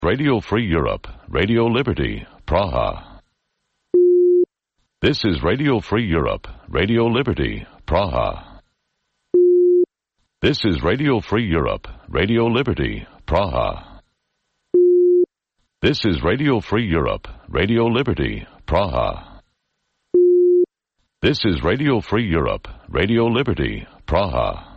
Radio Free Europe, Radio Liberty, Praha. This is Radio Free Europe, Radio Liberty, Praha. This is Radio Free Europe, Radio Liberty, Praha. This is Radio Free Europe, Radio Liberty, Praha. This is Radio Free Europe, Radio Liberty, Praha.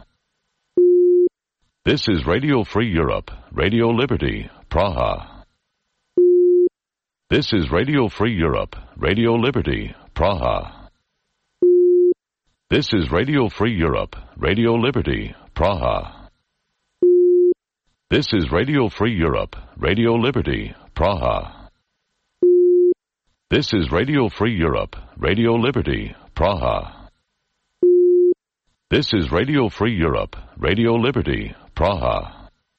This is Radio Free Europe, Radio Liberty, Praha. This is Radio Free Europe, Radio Liberty, Praha. This is Radio Free Europe, Radio Liberty, Praha. This is Radio Free Europe, Radio Liberty, Praha. This is Radio Free Europe, Radio Liberty, Praha. This is Radio Free Europe, Radio Liberty, Praha.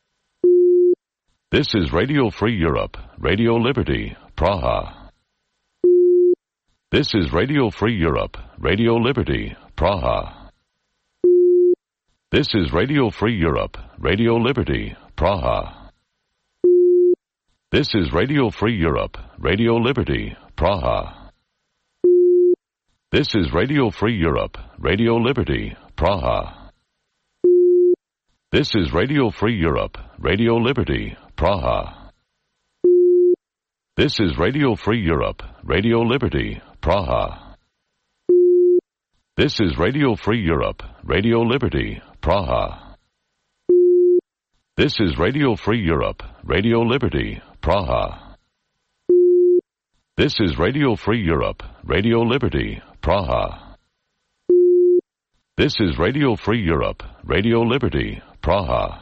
This is Radio Free Europe, Radio Liberty, Praha. This is Radio Free Europe, Radio Liberty, Praha. This is Radio Free Europe, Radio Liberty, Praha. This is Radio Free Europe, Radio Liberty, Praha. This is Radio Free Europe, Radio Liberty, Praha. This is Radio Free Europe, Radio Liberty, Praha. This is Radio Free Europe, Radio Liberty, Praha. This is Radio Free Europe, Radio Liberty, Praha. This is Radio Free Europe, Radio Liberty, Praha. This is Radio Free Europe, Radio Liberty, Praha. This is Radio Free Europe, Radio Liberty, Praha.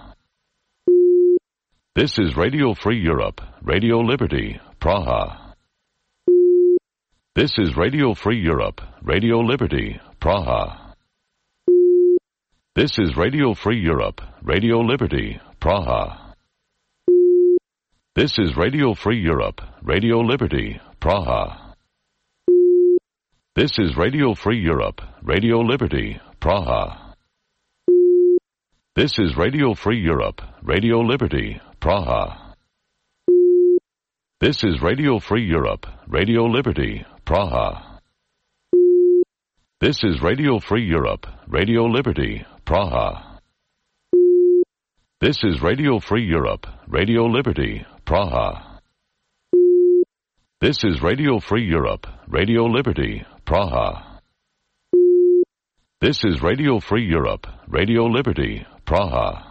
This is Radio Free Europe, Radio Liberty, Praha. This is Radio Free Europe, Radio Liberty, Praha. This is Radio Free Europe, Radio Liberty, Praha. This is Radio Free Europe, Radio Liberty, Praha. This is Radio Free Europe, Radio Liberty, Praha. This is Radio Free Europe, Radio Liberty, Praha. This is Radio Free Europe, Radio Liberty, Praha. This is Radio Free Europe, Radio Liberty, Praha. This is Radio Free Europe, Radio Liberty, Praha. This is Radio Free Europe, Radio Liberty, Praha. This is Radio Free Europe, Radio Liberty, Praha.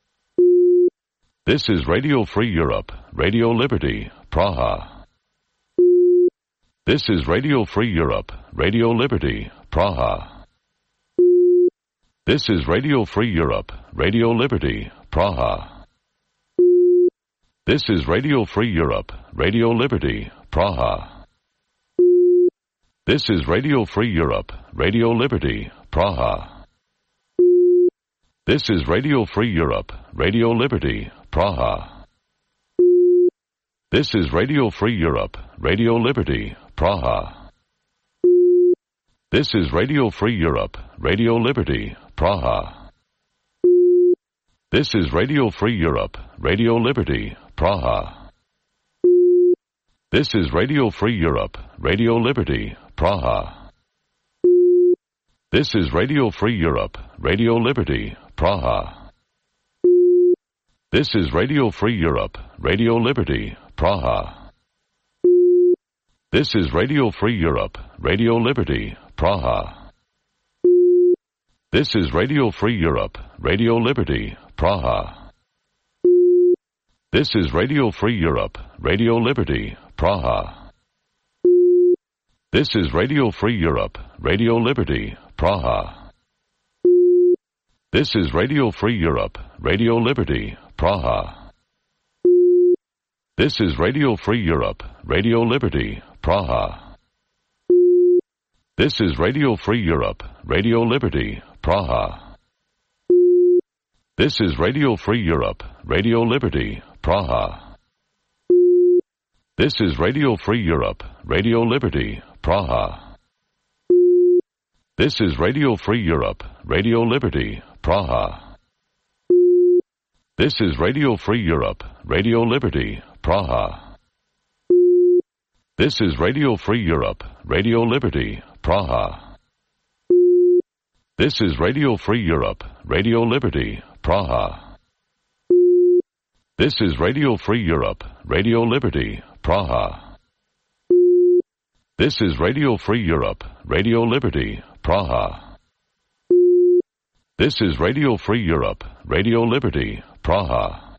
This is Radio Free Europe, Radio Liberty, Praha. This is Radio Free Europe, Radio Liberty, Praha. This is Radio Free Europe, Radio Liberty, Praha. This is Radio Free Europe, Radio Liberty, Praha. This is Radio Free Europe, Radio Liberty, Praha. This is Radio Free Europe, Radio Liberty, Praha. This is Radio Free Europe, Radio Liberty, Praha. This is Radio Free Europe, Radio Liberty, Praha. This is Radio Free Europe, Radio Liberty, Praha. This is Radio Free Europe, Radio Liberty, Praha. This is Radio Free Europe, Radio Liberty, Praha. This is Radio Free Europe, Radio Liberty, Praha. This is Radio Free Europe, Radio Liberty, Praha. This is Radio Free Europe, Radio Liberty, Praha. This is Radio Free Europe, Radio Liberty, Praha. This is Radio Free Europe, Radio Liberty, Praha. This is Radio Free Europe, Radio Liberty, Praha. This is Radio Free Europe, Radio Liberty, Praha. This is Radio Free Europe, Radio Liberty, Praha. This is Radio Free Europe, Radio Liberty, Praha. This is Radio Free Europe, Radio Liberty, Praha. This is Radio Free Europe, Radio Liberty, Praha. This is Radio Free Europe, Radio Liberty, Praha. This is Radio Free Europe, Radio Liberty, Praha. This is Radio Free Europe, Radio Liberty, Praha. This is Radio Free Europe, Radio Liberty, Praha. This is Radio Free Europe, Radio Liberty, Praha. This is Radio Free Europe, Radio Liberty, Praha.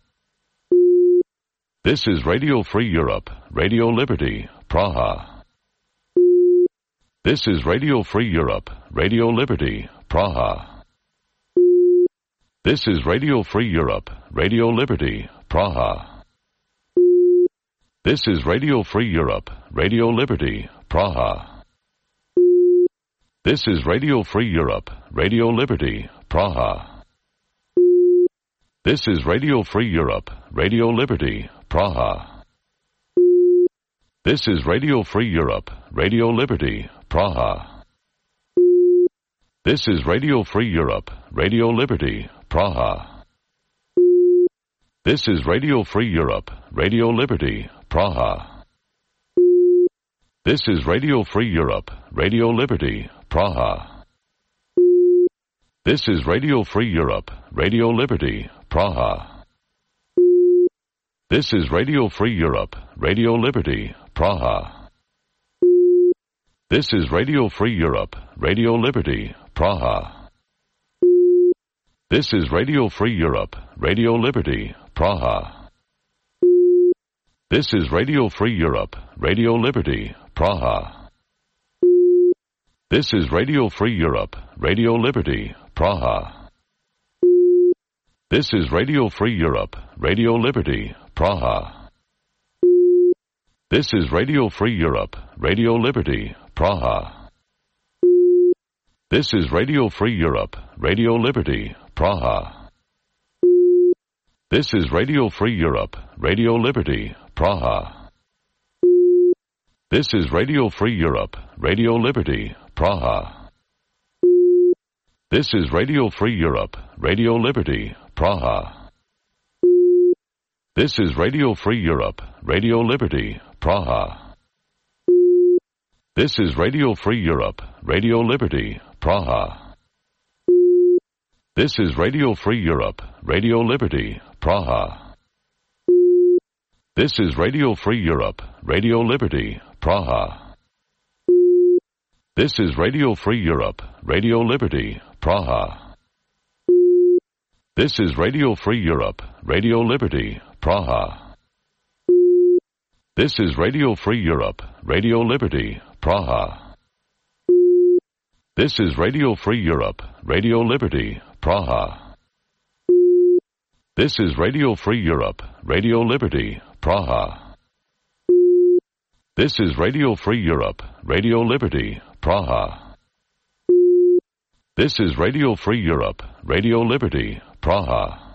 This is Radio Free Europe, Radio Liberty, Praha. This is Radio Free Europe, Radio Liberty, Praha. This is Radio Free Europe, Radio Liberty, Praha. This is Radio Free Europe, Radio Liberty, Praha. This is Radio Free Europe, Radio Liberty, Praha. This is Radio Free Europe, Radio Liberty, Praha. This is Radio Free Europe, Radio Liberty, Praha. This is Radio Free Europe, Radio Liberty, Praha. This is Radio Free Europe, Radio Liberty, Praha. This is Radio Free Europe, Radio Liberty, Praha. This is Radio Free Europe, Radio Liberty, Praha. This is Radio Free Europe, Radio Liberty, Praha. This is Radio Free Europe, Radio Liberty, Praha. This is Radio Free Europe, Radio Liberty, Praha. This is Radio Free Europe, Radio Liberty, Praha. This is Radio Free Europe, Radio Liberty, Praha. This is Radio Free Europe, Radio Liberty, Praha. This is Radio Free Europe, Radio Liberty, Praha. This is Radio Free Europe, Radio Liberty, Praha. This is Radio Free Europe, Radio Liberty, Praha. This is Radio Free Europe, Radio Liberty, Praha. This is Radio Free Europe, Radio Liberty, Praha. This is Radio Free Europe, Radio Liberty, Praha. This is Radio Free Europe, Radio Liberty, Praha. This is Radio Free Europe, Radio Liberty, Praha. This is Radio Free Europe, Radio Liberty, Praha. This is Radio Free Europe, Radio Liberty, Praha. This is Radio Free Europe, Radio Liberty, Praha. This is Radio Free Europe, Radio Liberty, Praha. This is Radio Free Europe, Radio Liberty, Praha. This is Radio Free Europe, Radio Liberty, Praha. This is Radio Free Europe, Radio Liberty, Praha. This is Radio Free Europe, Radio Liberty, Praha.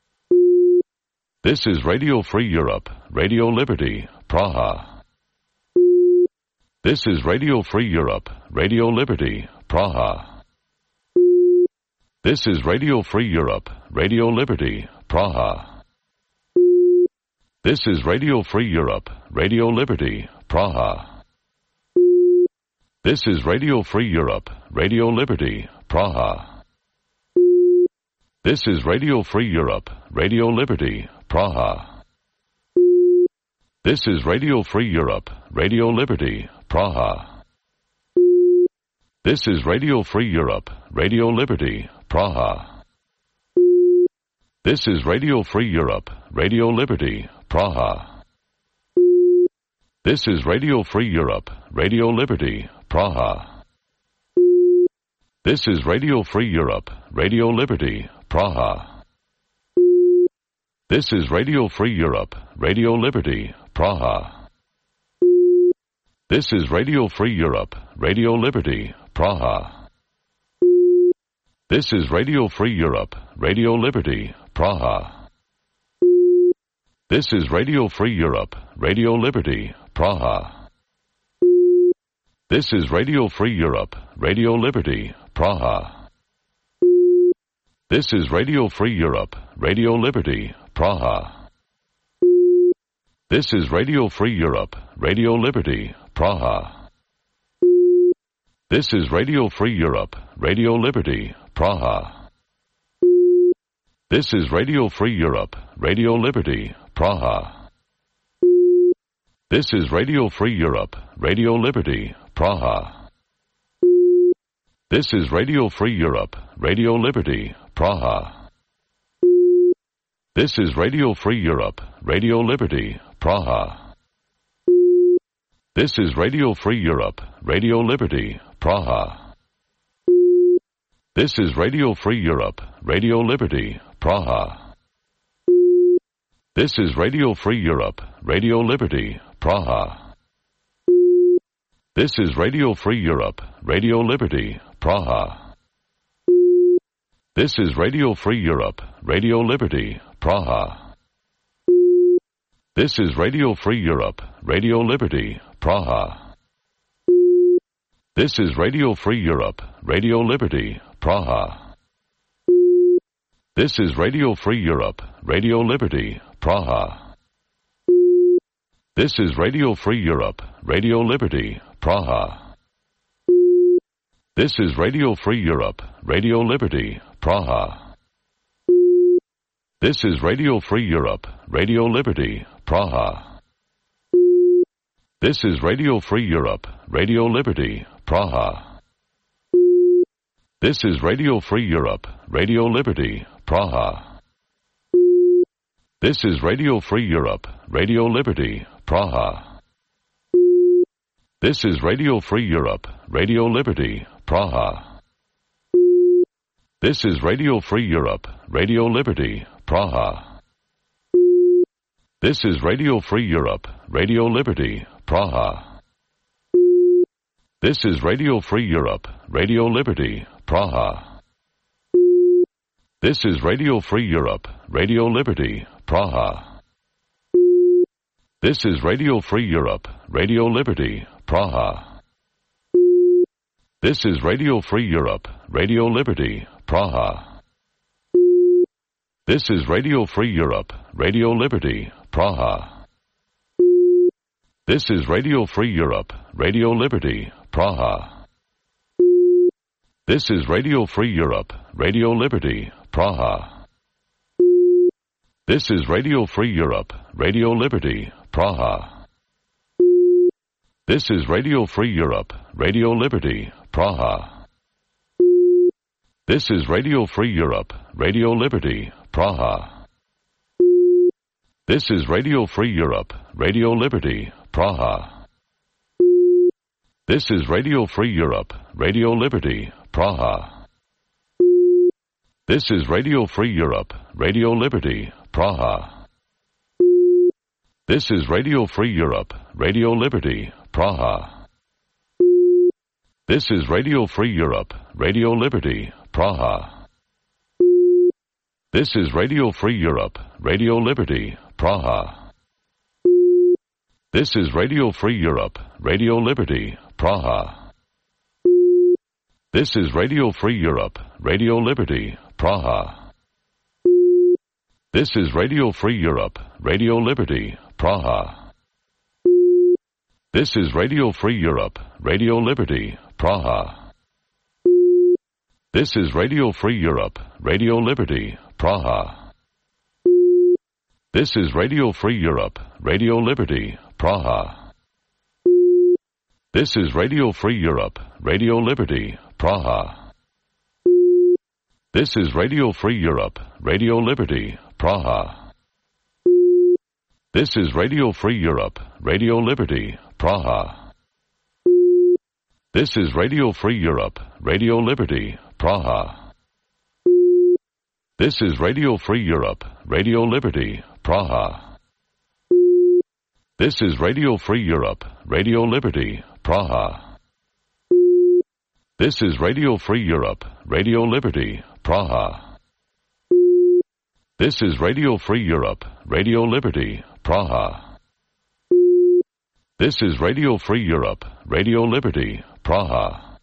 This is Radio Free Europe, Radio Liberty, Praha. This is Radio Free Europe, Radio Liberty, Praha. This is Radio Free Europe, Radio Liberty, Praha. This is Radio Free Europe, Radio Liberty, Praha. This is Radio Free Europe, Radio Liberty, Praha. This is Radio Free Europe, Radio Liberty, Praha. This is Radio Free Europe, Radio Liberty, Praha. This is Radio Free Europe, Radio Liberty, Praha. This is Radio Free Europe, Radio Liberty, Praha. This is Radio Free Europe, Radio Liberty, Praha. This is Radio Free Europe, Radio Liberty, Praha. This is Radio Free Europe, Radio Liberty, Praha. This is Radio Free Europe, Radio Liberty, Praha. This is Radio Free Europe, Radio Liberty, Praha. This is Radio Free Europe, Radio Liberty, Praha. This is Radio Free Europe, Radio Liberty, Praha. This is Radio Free Europe, Radio Liberty, Praha. This is Radio Free Europe, Radio Liberty, Praha. This is Radio Free Europe, Radio Liberty, Praha. This is Radio Free Europe, Radio Liberty, Praha. This is Radio Free Europe, Radio Liberty, Praha. This is Radio Free Europe, Radio Liberty, Praha. This is Radio Free Europe, Radio Liberty, Praha. This is Radio Free Europe, Radio Liberty, Praha. This is Radio Free Europe, Radio Liberty, Praha. This is Radio Free Europe, Radio Liberty, Praha. This is Radio Free Europe, Radio Liberty, Praha. This is Radio Free Europe, Radio Liberty, Praha. This is Radio Free Europe, Radio Liberty, Praha. This is Radio Free Europe, Radio Liberty, Praha. This is Radio Free Europe, Radio Liberty, Praha. This is Radio Free Europe, Radio Liberty, Praha. This is Radio Free Europe, Radio Liberty, Praha. This is Radio Free Europe, Radio Liberty, Praha. This is Radio Free Europe, Radio Liberty, Praha. This is Radio Free Europe, Radio Liberty, Praha. This is Radio Free Europe, Radio Liberty, Praha. This is Radio Free Europe, Radio Liberty, Praha. This is Radio Free Europe, Radio Liberty, Praha. This is Radio Free Europe, Radio Liberty, Praha. This is Radio Free Europe, Radio Liberty, Praha. This is Radio Free Europe, Radio Liberty, Praha. This is Radio Free Europe, Radio Liberty, Praha. This is Radio Free Europe, Radio Liberty, Praha. This is Radio Free Europe, Radio Liberty, Praha. This is Radio Free Europe, Radio Liberty, Praha. This is Radio Free Europe, Radio Liberty, Praha. This is Radio Free Europe, Radio Liberty, Praha. This is Radio Free Europe, Radio Liberty, Praha. This is Radio Free Europe, Radio Liberty, Praha. This is Radio Free Europe, Radio Liberty, Praha. This is Radio Free Europe, Radio Liberty, Praha. This is Radio Free Europe, Radio Liberty, Praha. This is Radio Free Europe, Radio Liberty, Praha. This is Radio Free Europe, Radio Liberty, Praha. This is Radio Free Europe, Radio Liberty, Praha. This is Radio Free Europe, Radio Liberty, Praha. This is Radio Free Europe, Radio Liberty, Praha. This is Radio Free Europe, Radio Liberty, Praha. This is Radio Free Europe, Radio Liberty, Praha. This is Radio Free Europe, Radio Liberty, Praha. This is Radio Free Europe, Radio Liberty, Praha. This is Radio Free Europe, Radio Liberty, Praha. This is Radio Free Europe, Radio Liberty, Praha. This is Radio Free Europe, Radio Liberty, Praha. This is Radio Free Europe, Radio Liberty, Praha. This is Radio Free Europe, Radio Liberty, Praha. This is Radio Free Europe, Radio Liberty, Praha. This is Radio Free Europe, Radio Liberty, Praha. This is Radio Free Europe, Radio Liberty, Praha. This is Radio Free Europe, Radio Liberty, Praha.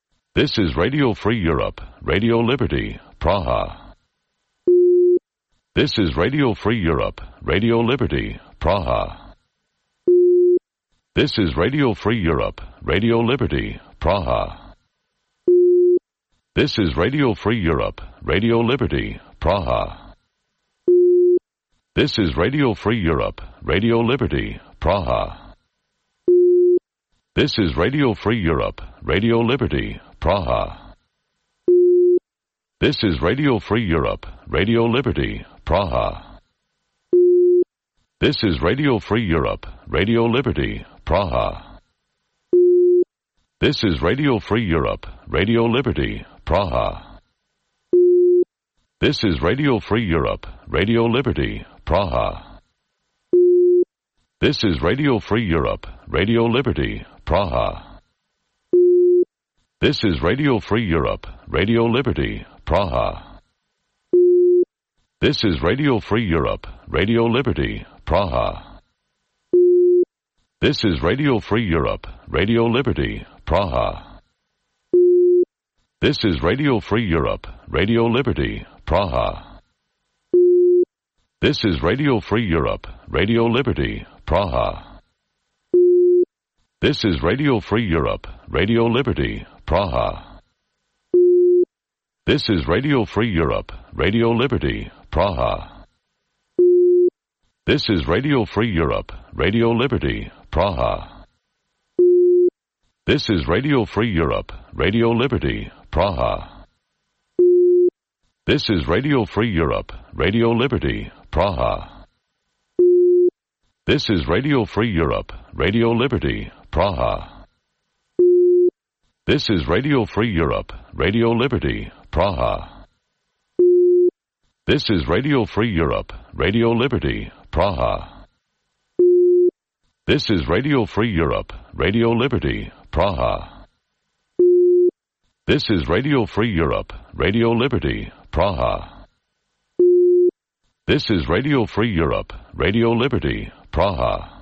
This is Radio Free Europe, Radio Liberty, Praha. This is Radio Free Europe, Radio Liberty, Praha. This is Radio Free Europe, Radio Liberty, Praha. This is Radio Free Europe, Radio Liberty, Praha. This is Radio Free Europe, Radio Liberty, Praha. This is Radio Free Europe, Radio Liberty, Praha. This is Radio Free Europe, Radio Liberty, Praha. This is Radio Free Europe, Radio Liberty, Praha. This is Radio Free Europe, Radio Liberty, Praha. This is Radio Free Europe, Radio Liberty, Praha. This is Radio Free Europe, Radio Liberty, Praha. This is Radio Free Europe, Radio Liberty, Praha. This is Radio Free Europe, Radio Liberty, Praha. This is Radio Free Europe, Radio Liberty, Praha. This is Radio Free Europe, Radio Liberty, Praha. This is Radio Free Europe, Radio Liberty, Praha. This is Radio Free Europe, Radio Liberty, Praha. This is Radio Free Europe, Radio Liberty, Praha. This is Radio Free Europe, Radio Liberty, Praha. This is Radio Free Europe, Radio Liberty, Praha. This is Radio Free Europe, Radio Liberty, Praha. This is Radio Free Europe, Radio Liberty, Praha. This is Radio Free Europe, Radio Liberty, Praha. This is Radio Free Europe, Radio Liberty, Praha. This is Radio Free Europe, Radio Liberty, Praha. This is Radio Free Europe, Radio Liberty, Praha. This is Radio Free Europe, Radio Liberty, Praha.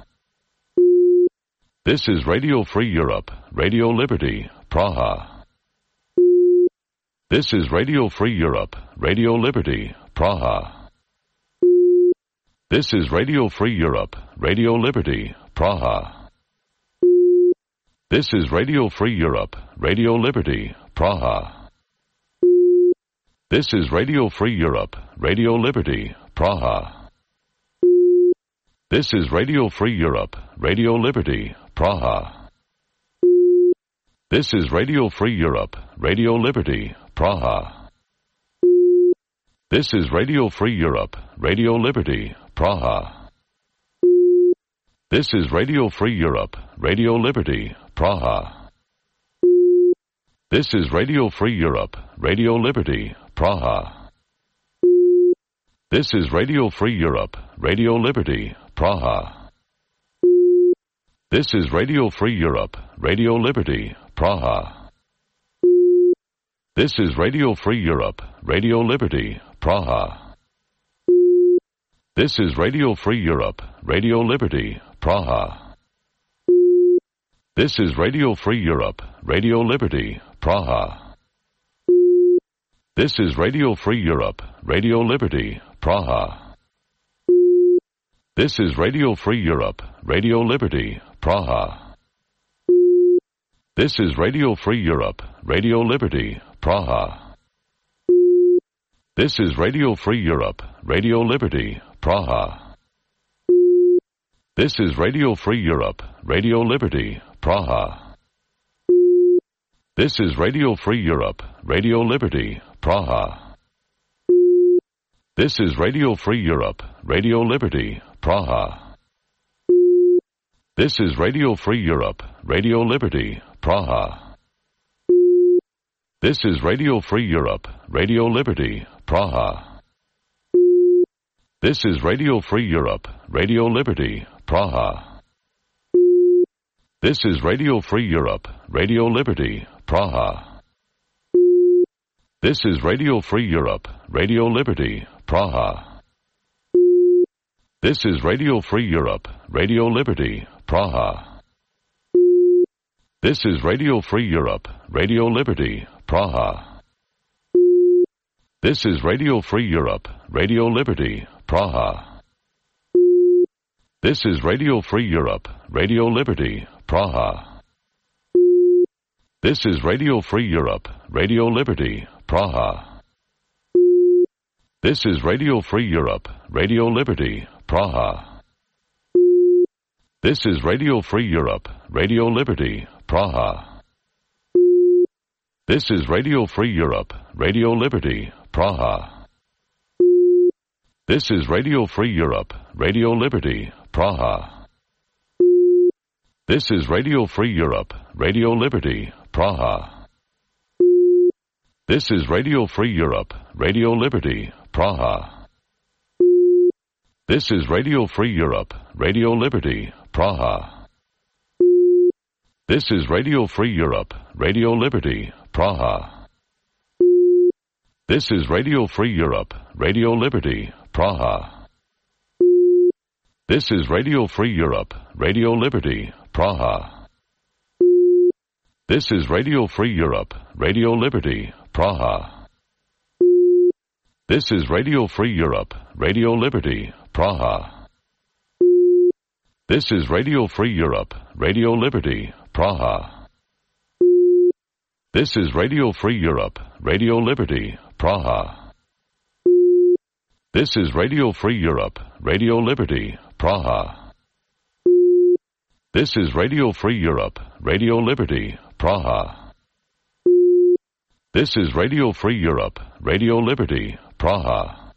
This is Radio Free Europe, Radio Liberty, Praha. This is Radio Free Europe, Radio Liberty, Praha. This is Radio Free Europe, Radio Liberty, Praha. This is Radio Free Europe, Radio Liberty, Praha. This is Radio Free Europe, Radio Liberty, Praha. This is Radio Free Europe, Radio Liberty, Praha. This is Radio Free Europe, Radio Liberty, Praha. This is Radio Free Europe, Radio Liberty, Praha. This is Radio Free Europe, Radio Liberty, Praha. This is Radio Free Europe, Radio Liberty, Praha. This is Radio Free Europe, Radio Liberty, Praha. This is Radio Free Europe, Radio Liberty, Praha. This is Radio Free Europe, Radio Liberty, Praha. This is Radio Free Europe, Radio Liberty, Praha. This is Radio Free Europe, Radio Liberty, Praha. This is Radio Free Europe, Radio Liberty, Praha. This is Radio Free Europe, Radio Liberty, Praha. This is Radio Free Europe, Radio Liberty, Praha. This is Radio Free Europe, Radio Liberty, Praha. This is Radio Free Europe, Radio Liberty, Praha. This is Radio Free Europe, Radio Liberty, Praha. This is Radio Free Europe, Radio Liberty, Praha. This is Radio Free Europe, Radio Liberty, Praha. This is Radio Free Europe, Radio Liberty, Praha. This is Radio Free Europe, Radio Liberty, Praha. This is Radio Free Europe, Radio Liberty, Praha. This is Radio Free Europe, Radio Liberty, Praha. This is Radio Free Europe, Radio Liberty, Praha. This is Radio Free Europe, Radio Liberty, Praha. This is Radio Free Europe, Radio Liberty, Praha. This is Radio Free Europe, Radio Liberty, Praha. This is Radio Free Europe, Radio Liberty, Praha. This is Radio Free Europe, Radio Liberty, Praha. This is Radio Free Europe, Radio Liberty, Praha. This is Radio Free Europe, Radio Liberty, Praha. This is Radio Free Europe, Radio Liberty, Praha. This is Radio Free Europe, Radio Liberty, Praha. This is Radio Free Europe, Radio Liberty, Praha. This is Radio Free Europe, Radio Liberty, Praha. This is Radio Free Europe, Radio Liberty, Praha. This is Radio Free Europe, Radio Liberty, Praha. This is Radio Free Europe, Radio Liberty, Praha. This is Radio Free Europe, Radio Liberty, Praha. This is Radio Free Europe, Radio Liberty, Praha. This is Radio Free Europe, Radio Liberty, Praha. This is Radio Free Europe, Radio Liberty, Praha. This is Radio Free Europe, Radio Liberty, Praha. This is Radio Free Europe, Radio Liberty, Praha. This is Radio Free Europe, Radio Liberty, Praha.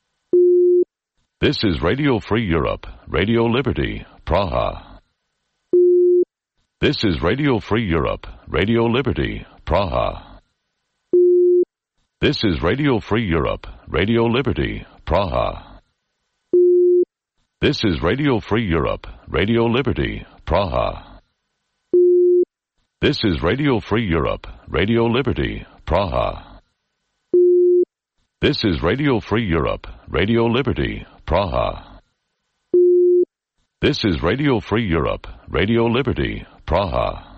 This is Radio Free Europe, Radio Liberty, Praha. This is Radio Free Europe, Radio Liberty, Praha. This is Radio Free Europe, Radio Liberty, Praha. This is Radio Free Europe, Radio Liberty, Praha. This is Radio Free Europe, Radio Liberty, Praha. This is Radio Free Europe, Radio Liberty, Praha. This is Radio Free Europe, Radio Liberty, Praha.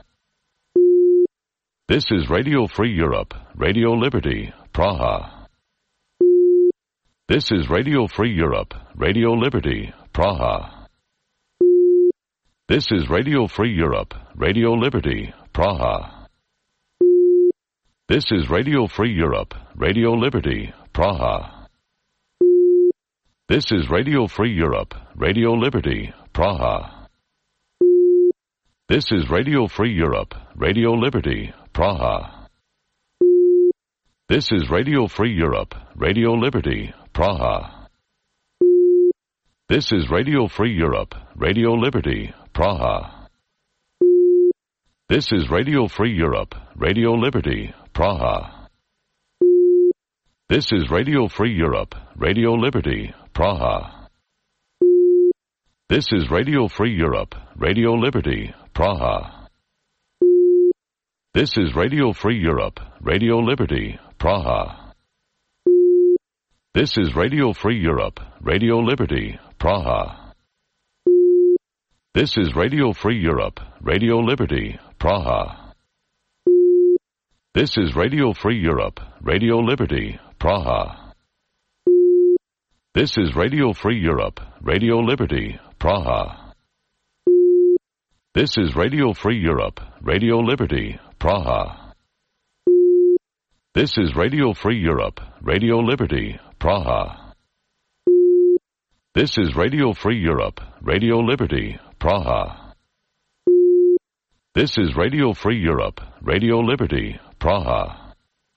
This is Radio Free Europe, Radio Liberty, Praha. This is Radio Free Europe, Radio Liberty, Praha. This is Radio Free Europe, Radio Liberty, Praha. This is Radio Free Europe, Radio Liberty, Praha. This is Radio Free Europe, Radio Liberty, Praha. This is Radio Free Europe, Radio Liberty, Praha. This is Radio Free Europe, Radio Liberty, Praha. This is Radio Free Europe, Radio Liberty, Praha. This is Radio Free Europe, Radio Liberty, Praha. This is Radio Free Europe, Radio Liberty, Praha. This is Radio Free Europe, Radio Liberty, Praha. This is Radio Free Europe, Radio Liberty, Praha. This is Radio Free Europe, Radio Liberty, Praha. This is Radio Free Europe, Radio Liberty, Praha. This is Radio Free Europe, Radio Liberty, Praha. This is Radio Free Europe, Radio Liberty, Praha. This is Radio Free Europe, Radio Liberty, Praha. This is Radio Free Europe, Radio Liberty, Praha. This is Radio Free Europe, Radio Liberty, Praha. This is Radio Free Europe, Radio Liberty, Praha.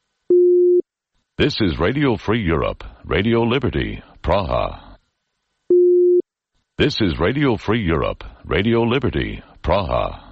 This is Radio Free Europe, Radio Liberty, Praha. This is Radio Free Europe, Radio Liberty, Praha.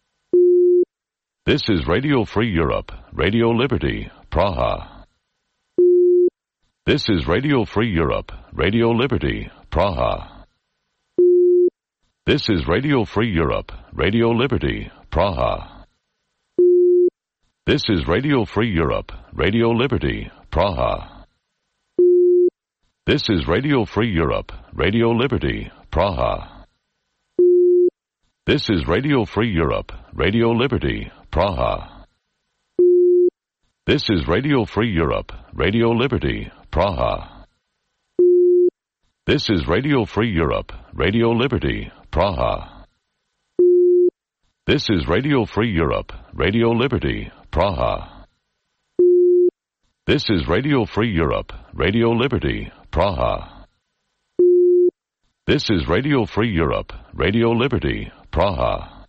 This is Radio Free Europe, Radio Liberty, Praha. This is Radio Free Europe, Radio Liberty, Praha. This is Radio Free Europe, Radio Liberty, Praha. This is Radio Free Europe, Radio Liberty, Praha. This is Radio Free Europe, Radio Liberty, Praha. This is Radio Free Europe, Radio Liberty, Praha. This is Radio Free Europe, Radio Liberty, Praha. This is Radio Free Europe, Radio Liberty, Praha. This is Radio Free Europe, Radio Liberty, Praha. This is Radio Free Europe, Radio Liberty, Praha. This is Radio Free Europe, Radio Liberty, Praha.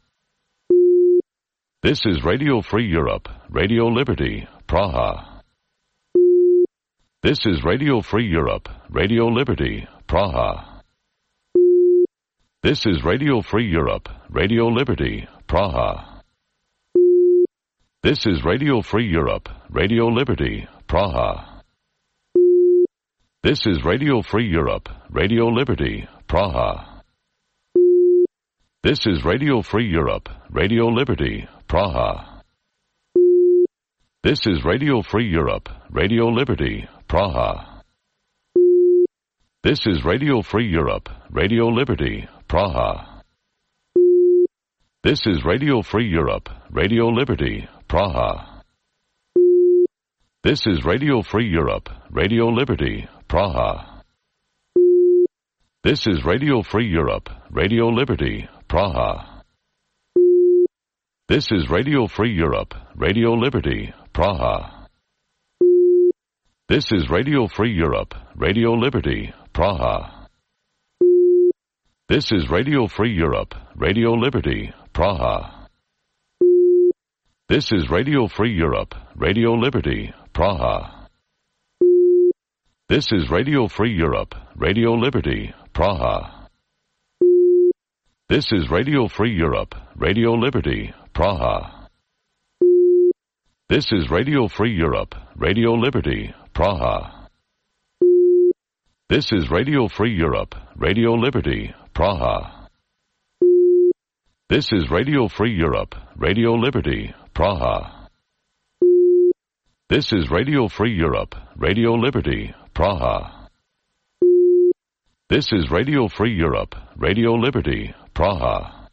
This is Radio Free Europe, Radio Liberty, Praha. This is Radio Free Europe, Radio Liberty, Praha. This is Radio Free Europe, Radio Liberty, Praha. This is Radio Free Europe, Radio Liberty, Praha. This is Radio Free Europe, Radio Liberty, Praha. This is Radio Free Europe, Radio Liberty, Praha. This is Radio Free Europe, Radio Liberty, Praha. This is Radio Free Europe, Radio Liberty, Praha. This is Radio Free Europe, Radio Liberty, Praha. This is Radio Free Europe, Radio Liberty, Praha. This is Radio Free Europe, Radio Liberty, Praha. This is Radio Free Europe, Radio Liberty, Praha. This is Radio Free Europe, Radio Liberty, Praha. This is Radio Free Europe, Radio Liberty, Praha. This is Radio Free Europe, Radio Liberty, Praha. This is Radio Free Europe, Radio Liberty, Praha. This is Radio Free Europe, Radio Liberty, Praha. This is Radio Free Europe, Radio Liberty, Praha. This is Radio Free Europe, Radio Liberty, Praha. This is Radio Free Europe, Radio Liberty, Praha. This is Radio Free Europe, Radio Liberty, Praha. This is Radio Free Europe, Radio Liberty, Praha.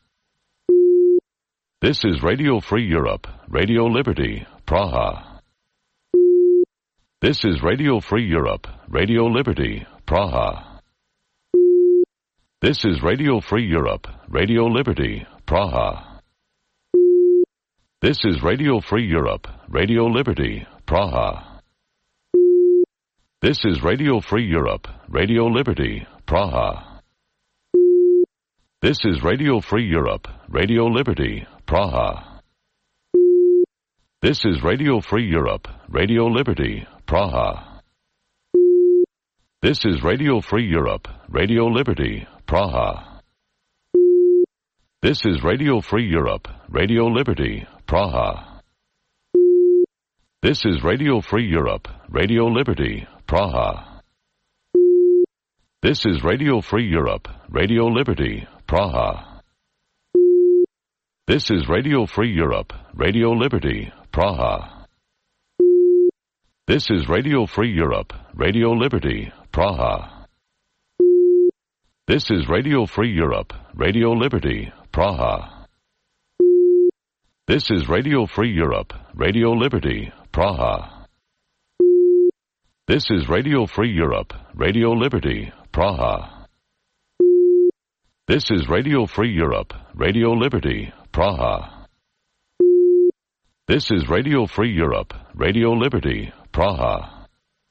This is Radio Free Europe, Radio Liberty, Praha. This is Radio Free Europe, Radio Liberty, Praha. This is Radio Free Europe, Radio Liberty, Praha. This is Radio Free Europe, Radio Liberty, Praha. This is Radio Free Europe, Radio Liberty, Praha. This is Radio Free Europe, Radio Liberty, Praha. This is Radio Free Europe, Radio Liberty, Praha. This is Radio Free Europe, Radio Liberty, Praha. This is Radio Free Europe, Radio Liberty, Praha. This is Radio Free Europe, Radio Liberty, Praha. This is Radio Free Europe, Radio Liberty, Praha. This is Radio Free Europe, Radio Liberty, Praha. This is Radio Free Europe, Radio Liberty, Praha. This is Radio Free Europe, Radio Liberty, Praha. This is Radio Free Europe, Radio Liberty, Praha. This is Radio Free Europe, Radio Liberty, Praha. This is Radio Free Europe, Radio Liberty, Praha. This is Radio Free Europe, Radio Liberty, Praha.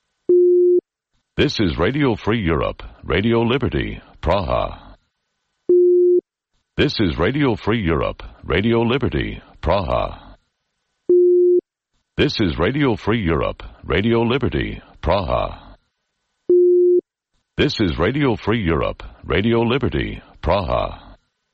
This is Radio Free Europe, Radio Liberty, Praha. This is Radio Free Europe, Radio Liberty, Praha. This is Radio Free Europe, Radio Liberty, Praha. This is Radio Free Europe, Radio Liberty, Praha.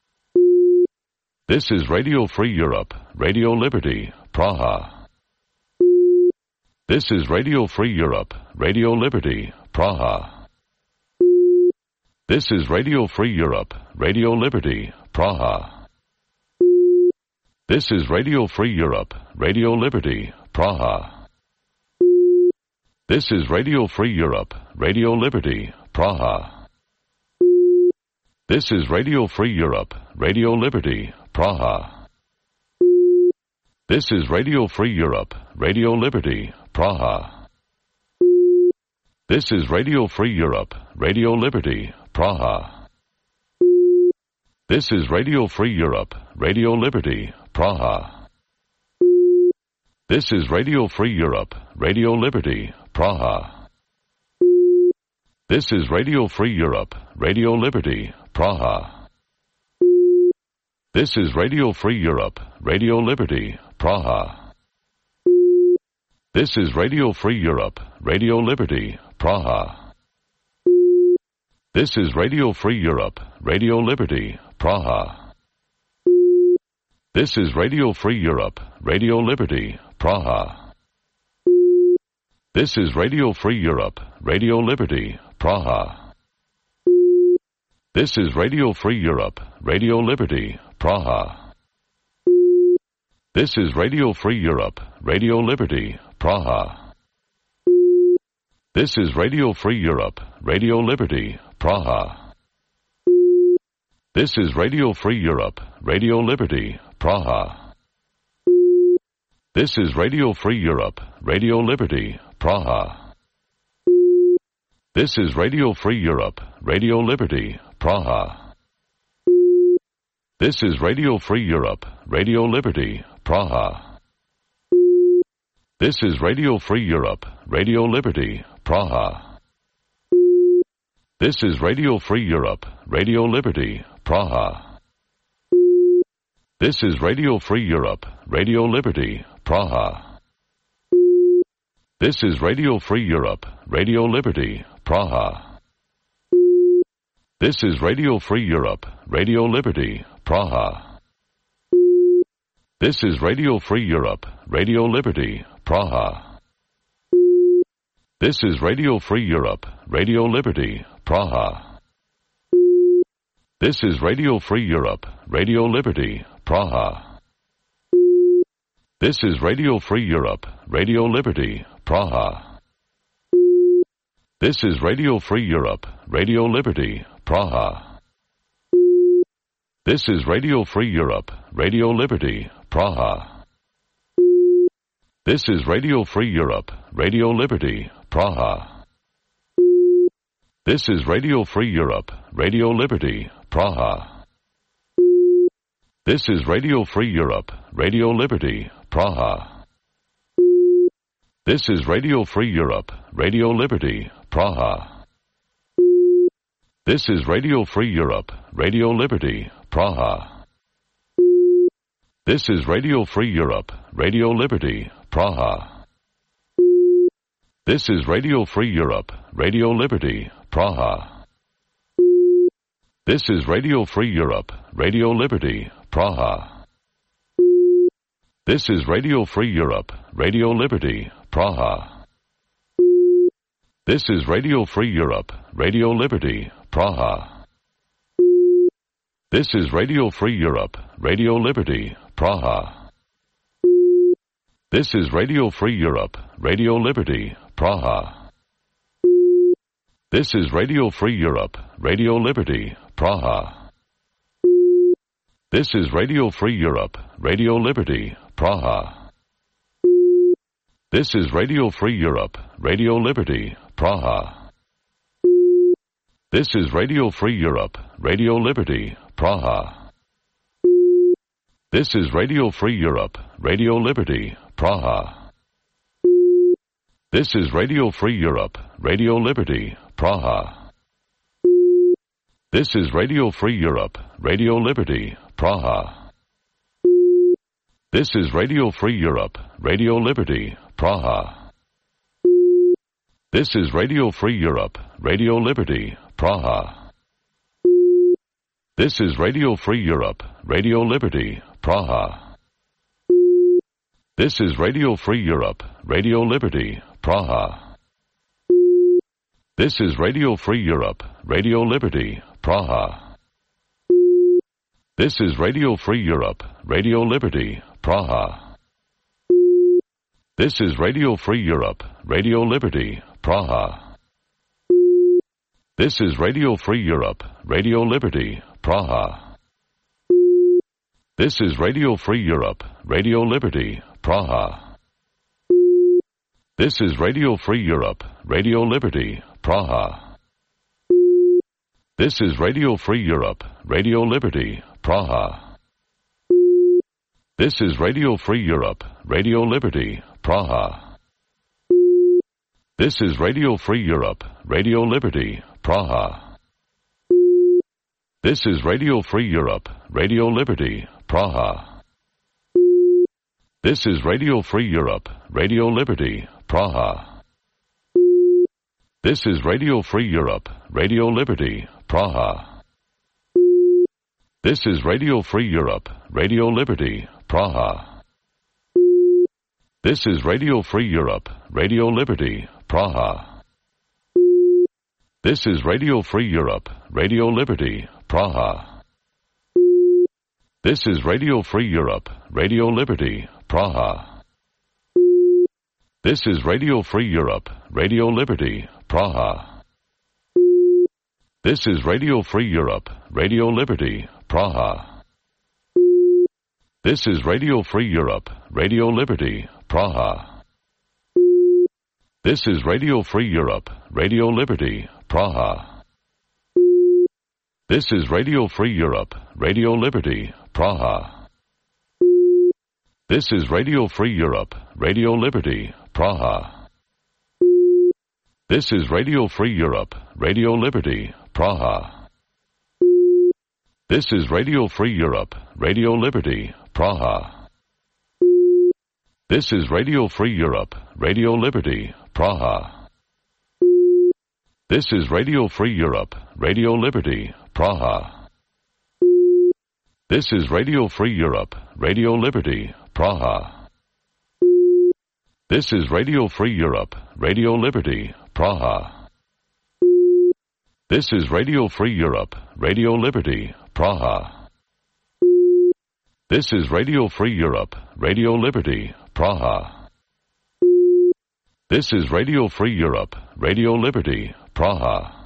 This is Radio Free Europe, Radio Liberty, Praha. This is Radio Free Europe, Radio Liberty, Praha. This is Radio Free Europe, Radio Liberty, Praha. This is Radio Free Europe, Radio Liberty, Praha. This is Radio Free Europe, Radio Liberty, Praha. This is Radio Free Europe, Radio Liberty, Praha. This is Radio Free Europe, Radio Liberty, Praha. This is Radio Free Europe, Radio Liberty, Praha. This is Radio Free Europe, Radio Liberty, Praha. This is Radio Free Europe, Radio Liberty, Praha. This is Radio Free Europe, Radio Liberty, Praha. This is Radio Free Europe, Radio Liberty, Praha. This is Radio Free Europe, Radio Liberty, Praha. This is Radio Free Europe, Radio Liberty, Praha. This is Radio Free Europe, Radio Liberty, Praha. This is Radio Free Europe, Radio Liberty, Praha. This is Radio Free Europe, Radio Liberty, Praha. This is Radio Free Europe, Radio Liberty, Praha. This is Radio Free Europe, Radio Liberty, Praha. This is Radio Free Europe, Radio Liberty, Praha. This is Radio Free Europe, Radio Liberty, Praha. This is Radio Free Europe, Radio Liberty, Praha. This is Radio Free Europe, Radio Liberty, Praha. This is Radio Free Europe, Radio Liberty, Praha. This is Radio Free Europe, Radio Liberty, Praha. This is Radio Free Europe, Radio Liberty, Praha. This is Radio Free Europe, Radio Liberty, Praha. This is Radio Free Europe, Radio Liberty, Praha. This is Radio Free Europe, Radio Liberty, Praha. This is Radio Free Europe, Radio Liberty, Praha. This is Radio Free Europe, Radio Liberty, Praha. This is Radio Free Europe, Radio Liberty, Praha. This is Radio Free Europe, Radio Liberty, Praha. This is Radio Free Europe, Radio Liberty, Praha. This is Radio Free Europe, Radio Liberty, Praha. This is Radio Free Europe, Radio Liberty, Praha. This is Radio Free Europe, Radio Liberty, Praha. This is Radio Free Europe, Radio Liberty, Praha. This is Radio Free Europe, Radio Liberty, Praha. This is Radio Free Europe, Radio Liberty, Praha. This is Radio Free Europe, Radio Liberty, Praha. This is Radio Free Europe, Radio Liberty, Praha. This is Radio Free Europe, Radio Liberty, Praha. This is Radio Free Europe, Radio Liberty, Praha. This is Radio Free Europe, Radio Liberty, Praha. This is Radio Free Europe, Radio Liberty, Praha. This is Radio Free Europe, Radio Liberty, Praha. This is Radio Free Europe, Radio Liberty, Praha. This is Radio Free Europe, Radio Liberty, Praha. This is Radio Free Europe, Radio Liberty, Praha. This is Radio Free Europe, Radio Liberty, Praha. This is Radio Free Europe, Radio Liberty, Praha. This is Radio Free Europe, Radio Liberty, Praha. This is Radio Free Europe, Radio Liberty, Praha. This is Radio Free Europe, Radio Liberty, Praha. This is Radio Free Europe, Radio Liberty, Praha. This is Radio Free Europe, Radio Liberty, Praha. This is Radio Free Europe, Radio Liberty, Praha. This is Radio Free Europe, Radio Liberty, Praha. This is Radio Free Europe, Radio Liberty, Praha. This is Radio Free Europe, Radio Liberty, Praha. This is Radio Free Europe, Radio Liberty, Praha. This is Radio Free Europe, Radio Liberty, Praha. This is Radio Free Europe, Radio Liberty, Praha. This is Radio Free Europe, Radio Liberty, Praha. This is Radio Free Europe, Radio Liberty, Praha. This is Radio Free Europe, Radio Liberty, Praha. This is Radio Free Europe, Radio Liberty, Praha. This is Radio Free Europe, Radio Liberty, Praha. This is Radio Free Europe, Radio Liberty, Praha. This is Radio Free Europe, Radio Liberty, Praha. This is Radio Free Europe, Radio Liberty, Praha. This is Radio Free Europe, Radio Liberty, Praha. This is Radio Free Europe, Radio Liberty, Praha. This is Radio Free Europe, Radio Liberty, Praha. This is Radio Free Europe, Radio Liberty, Praha. This is Radio Free Europe, Radio Liberty, Praha. This is Radio Free Europe, Radio Liberty, Praha. This is Radio Free Europe, Radio Liberty, Praha. This is Radio Free Europe, Radio Liberty, Praha. This is Radio Free Europe, Radio Liberty, Praha. This is Radio Free Europe, Radio Liberty, Praha. This is Radio Free Europe, Radio Liberty, Praha. This is Radio Free Europe, Radio Liberty, Praha. This is Radio Free Europe, Radio Liberty, Praha. This is Radio Free Europe, Radio Liberty, Praha. This is Radio Free Europe, Radio Liberty, Praha. This is Radio Free Europe, Radio Liberty, Praha.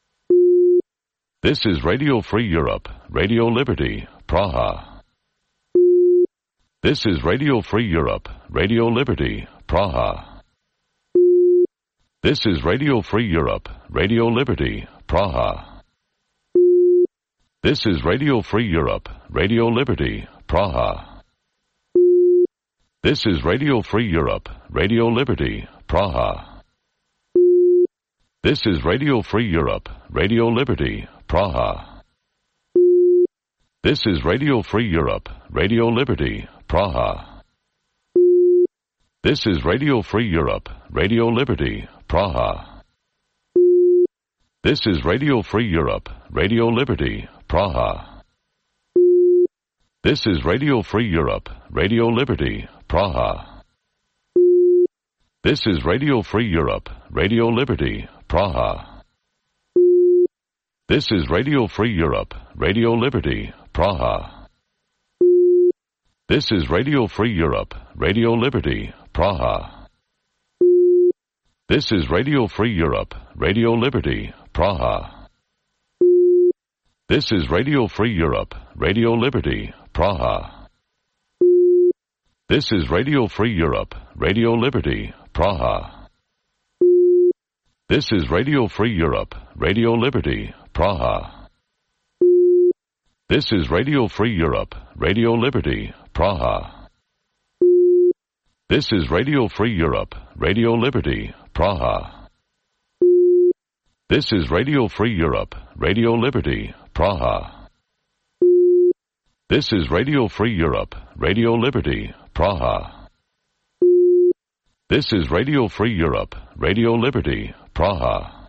This is Radio Free Europe, Radio Liberty, Praha. This is Radio Free Europe, Radio Liberty, Praha. This is Radio Free Europe, Radio Liberty, Praha. This is Radio Free Europe, Radio Liberty, Praha. This is Radio Free Europe, Radio Liberty, Praha. This is Radio Free Europe, Radio Liberty, Praha. This is Radio Free Europe, Radio Liberty, Praha. This is Radio Free Europe, Radio Liberty, Praha. This is Radio Free Europe, Radio Liberty, Praha. This is Radio Free Europe, Radio Liberty, Praha. This is Radio Free Europe, Radio Liberty, Praha. This is Radio Free Europe, Radio Liberty, Praha. This is Radio Free Europe, Radio Liberty, Praha. This is Radio Free Europe, Radio Liberty, Praha. This is Radio Free Europe, Radio Liberty, Praha. This is Radio Free Europe, Radio Liberty, Praha. This is Radio Free Europe, Radio Liberty, Praha. This is Radio Free Europe, Radio Liberty, Praha. This is Radio Free Europe, Radio Liberty, Praha. This is Radio Free Europe, Radio Liberty, Praha. This is Radio Free Europe, Radio Liberty, Praha. This is Radio Free Europe, Radio Liberty, Praha.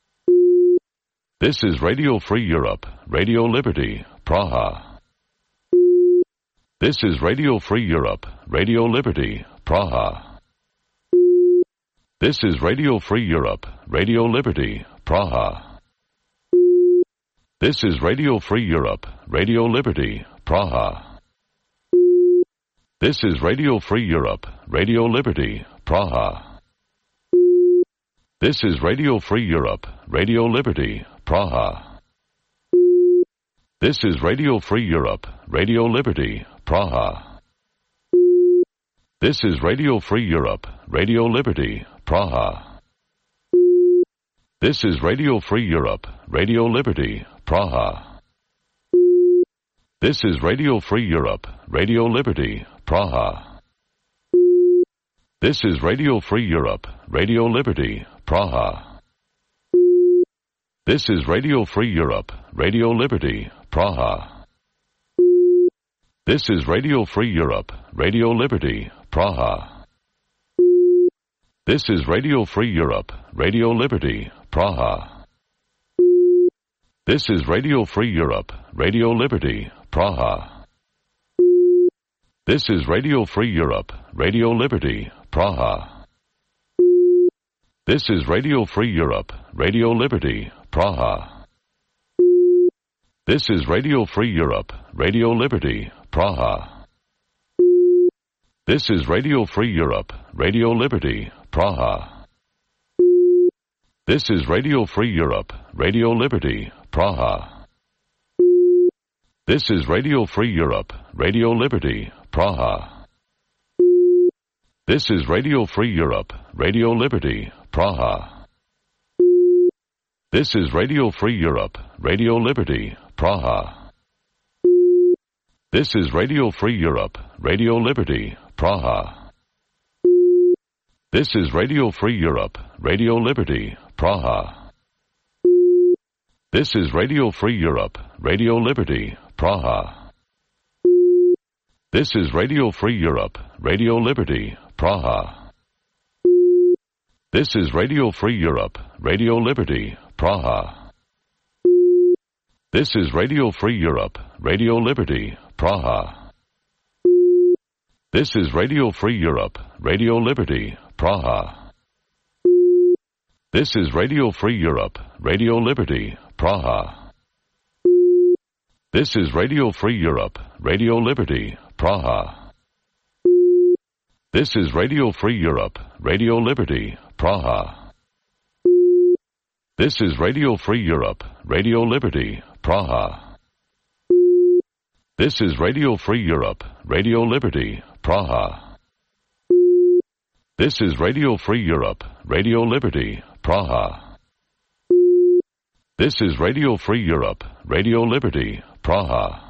This is Radio Free Europe, Radio Liberty, Praha. This is Radio Free Europe, Radio Liberty, Praha. This is Radio Free Europe, Radio Liberty, Praha. This is Radio Free Europe, Radio Liberty, Praha. This is Radio Free Europe, Radio Liberty, Praha. This is Radio Free Europe, Radio Liberty, Praha. This is Radio Free Europe, Radio Liberty, Praha. This is Radio Free Europe, Radio Liberty, Praha. This is Radio Free Europe, Radio Liberty, Praha. This is Radio Free Europe, Radio Liberty, Praha. This is Radio Free Europe, Radio Liberty, Praha. This is Radio Free Europe, Radio Liberty, Praha. This is Radio Free Europe, Radio Liberty, Praha. This is Radio Free Europe, Radio Liberty, Praha. This is Radio Free Europe, Radio Liberty, Praha. This is Radio Free Europe, Radio Liberty, Praha. This is Radio Free Europe, Radio Liberty, Praha. This is Radio Free Europe, Radio Liberty, Praha. This is Radio Free Europe, Radio Liberty, Praha. This is Radio Free Europe, Radio Liberty, Praha. This is Radio Free Europe, Radio Liberty, Praha. This is Radio Free Europe, Radio Liberty, Praha. This is Radio Free Europe, Radio Liberty, Praha. This is Radio Free Europe, Radio Liberty, Praha. This is Radio Free Europe, Radio Liberty, Praha. This is Radio Free Europe, Radio Liberty, Praha. This is Radio Free Europe, Radio Liberty, Praha. This is Radio Free Europe, Radio Liberty, Praha. This is Radio Free Europe, Radio Liberty, Praha. This is Radio Free Europe, Radio Liberty, Praha. This is Radio Free Europe, Radio Liberty, Praha. This is Radio Free Europe, Radio Liberty, Praha. This is Radio Free Europe, Radio Liberty, Praha. This is Radio Free Europe, Radio Liberty, Praha. This is Radio Free Europe, Radio Liberty, Praha. This is Radio Free Europe, Radio Liberty, Praha. This is Radio Free Europe, Radio Liberty, Praha.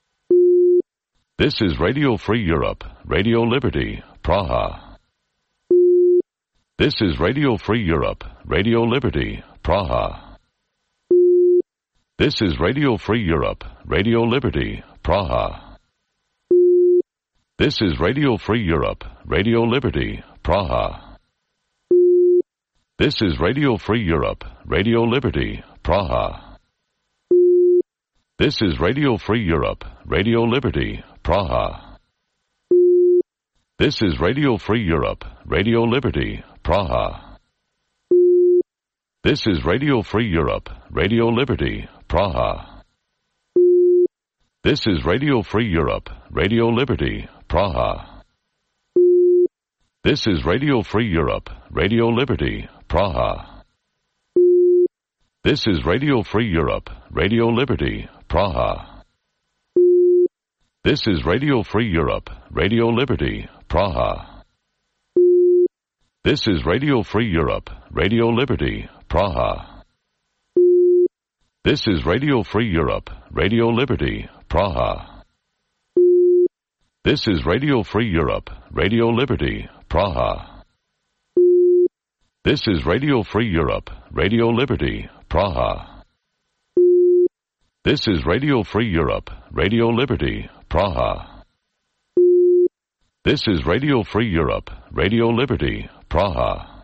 This is Radio Free Europe, Radio Liberty, Praha. This is Radio Free Europe, Radio Liberty, Praha. This is Radio Free Europe, Radio Liberty, Praha. This is Radio Free Europe, Radio Liberty, Praha. This is Radio Free Europe, Radio Liberty, Praha. This is Radio Free Europe, Radio Liberty, Praha. This is Radio Free Europe, Radio Liberty, Praha. This is Radio Free Europe, Radio Liberty, Praha. This is Radio Free Europe, Radio Liberty, Praha. This is Radio Free Europe, Radio Liberty, Praha. This is Radio Free Europe, Radio Liberty, Praha. This is Radio Free Europe, Radio Liberty, Praha. This is Radio Free Europe, Radio Liberty, Praha. This is Radio Free Europe, Radio Liberty, Praha. This is Radio Free Europe, Radio Liberty, Praha. This is Radio Free Europe, Radio Liberty, Praha. This is Radio Free Europe, Radio Liberty, Praha. This is Radio Free Europe, Radio Liberty, Praha.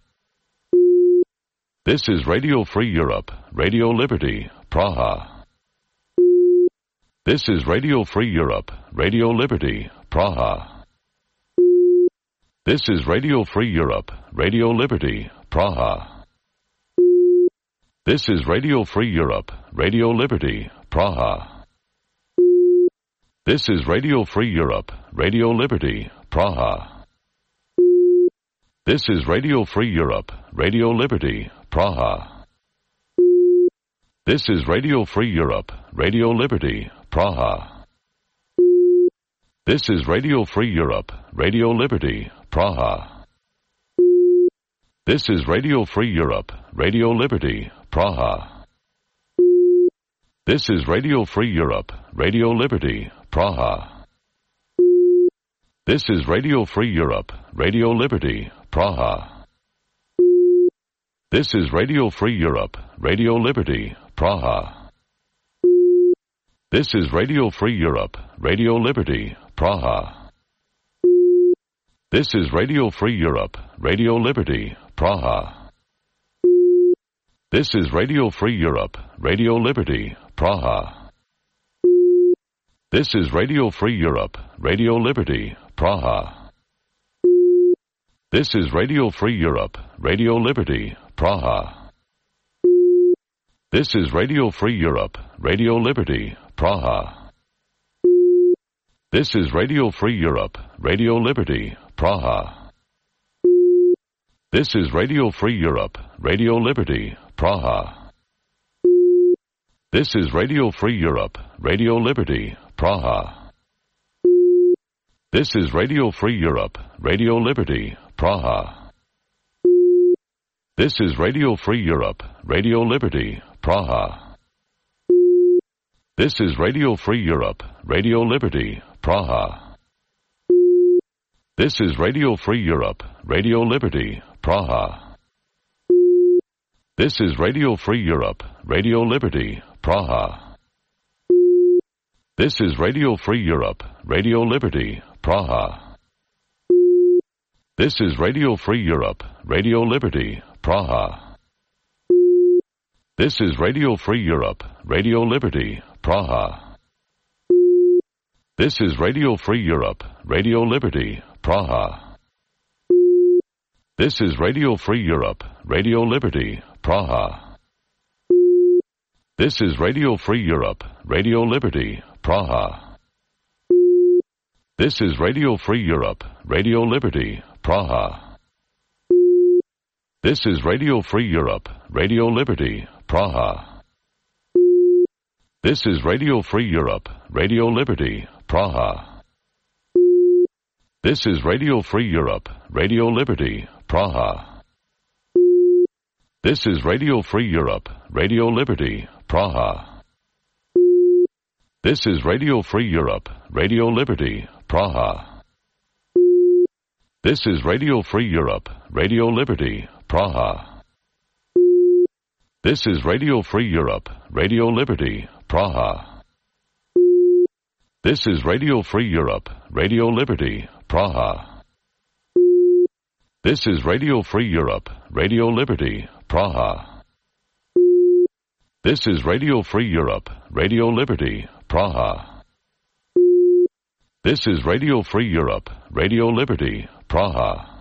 This is Radio Free Europe, Radio Liberty, Praha. This is Radio Free Europe, Radio Liberty, Praha. This is Radio Free Europe, Radio Liberty, Praha. This is Radio Free Europe, Radio Liberty, Praha. This is Radio Free Europe, Radio Liberty, Praha. This is Radio Free Europe, Radio Liberty, Praha. This is Radio Free Europe, Radio Liberty, Praha. This is Radio Free Europe, Radio Liberty, Praha. This is Radio Free Europe, Radio Liberty, Praha. This is Radio Free Europe, Radio Liberty, Praha. This is Radio Free Europe, Radio Liberty, Praha. This is Radio Free Europe, Radio Liberty, Praha. This is Radio Free Europe, Radio Liberty, Praha. This is Radio Free Europe, Radio Liberty, Praha. This is Radio Free Europe, Radio Liberty, Praha. This is Radio Free Europe, Radio Liberty, Praha. This is Radio Free Europe, Radio Liberty, Praha. This is Radio Free Europe, Radio Liberty, Praha. This is Radio Free Europe, Radio Liberty, Praha. This is Radio Free Europe, Radio Liberty, Praha. This is Radio Free Europe, Radio Liberty, Praha. This is Radio Free Europe, Radio Liberty, Praha. This is Radio Free Europe, Radio Liberty, Praha. This is Radio Free Europe, Radio Liberty, Praha. This is Radio Free Europe, Radio Liberty, Praha. This is Radio Free Europe, Radio Liberty, Praha. This is Radio Free Europe, Radio Liberty, Praha. This is Radio Free Europe, Radio Liberty, Praha. This is Radio Free Europe, Radio Liberty, Praha. This is Radio Free Europe, Radio Liberty, Praha. This is Radio Free Europe, Radio Liberty, Praha. This is Radio Free Europe, Radio Liberty, Praha. This is Radio Free Europe, Radio Liberty, Praha. This is Radio Free Europe, Radio Liberty, Praha. This is Radio Free Europe, Radio Liberty, Praha. This is Radio Free Europe, Radio Liberty, Praha. This is Radio Free Europe, Radio Liberty, Praha. This is Radio Free Europe, Radio Liberty, Praha. This is Radio Free Europe, Radio Liberty, Praha. This is Radio Free Europe, Radio Liberty, Praha. This is Radio Free Europe, Radio Liberty, Praha. This is Radio Free Europe, Radio Liberty, Praha. This is Radio Free Europe, Radio Liberty, Praha. This is Radio Free Europe, Radio Liberty, Praha.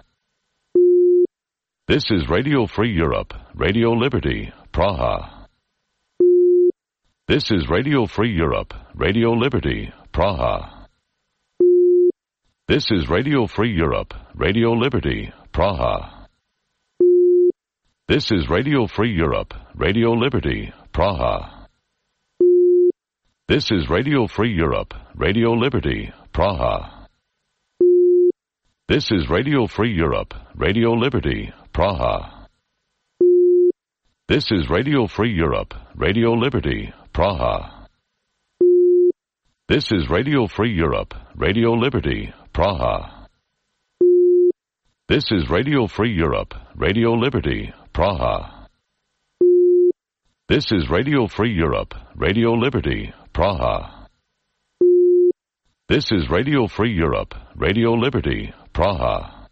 This is Radio Free Europe, Radio Liberty, Praha. This is Radio Free Europe, Radio Liberty, Praha. This is Radio Free Europe, Radio Liberty, Praha. This is Radio Free Europe, Radio Liberty, Praha. This is Radio Free Europe, Radio Liberty, Praha. This is Radio Free Europe, Radio Liberty, Praha. This is Radio Free Europe, Radio Liberty, Praha. This is Radio Free Europe, Radio Liberty, Praha. This is Radio Free Europe, Radio Liberty, Praha. This is Radio Free Europe, Radio Liberty, Praha. This is Radio Free Europe, Radio Liberty, Praha.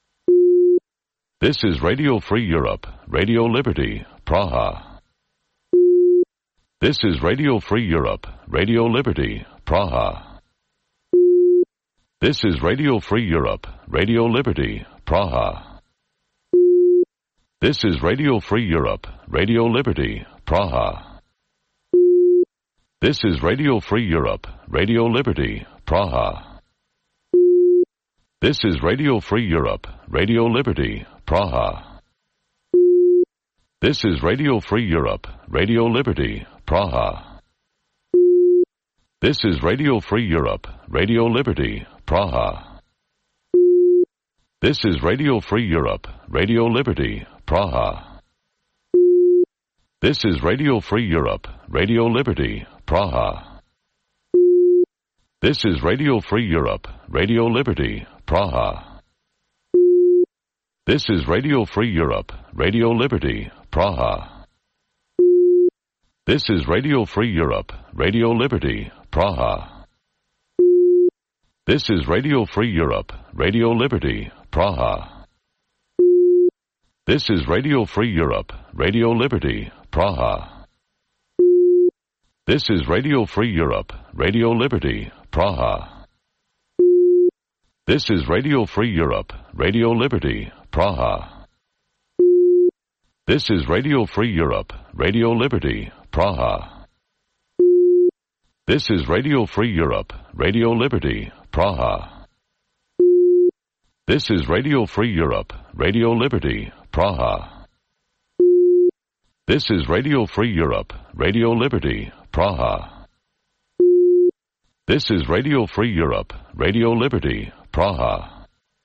This is Radio Free Europe, Radio Liberty, Praha. This is Radio Free Europe, Radio Liberty, Praha. This is Radio Free Europe, Radio Liberty, Praha. This is Radio Free Europe, Radio Liberty, Praha. This is Radio Free Europe, Radio Liberty, Praha. This is Radio Free Europe, Radio Liberty, Praha. This is Radio Free Europe, Radio Liberty, Praha. This is Radio Free Europe, Radio Liberty, Praha. This is Radio Free Europe, Radio Liberty, Praha. This is Radio Free Europe, Radio Liberty, Praha. This is Radio Free Europe, Radio Liberty, Praha. This is Radio Free Europe, Radio Liberty, Praha. This is Radio Free Europe, Radio Liberty, Praha. This is Radio Free Europe, Radio Liberty, Praha. This is Radio Free Europe, Radio Liberty, Praha. This is Radio Free Europe, Radio Liberty, Praha. This is Radio Free Europe, Radio Liberty, Praha. This is Radio Free Europe, Radio Liberty, Praha. This is Radio Free Europe, Radio Liberty, Praha. This is Radio Free Europe, Radio Liberty, Praha. This is Radio Free Europe, Radio Liberty, Praha. This is Radio Free Europe, Radio Liberty, Praha.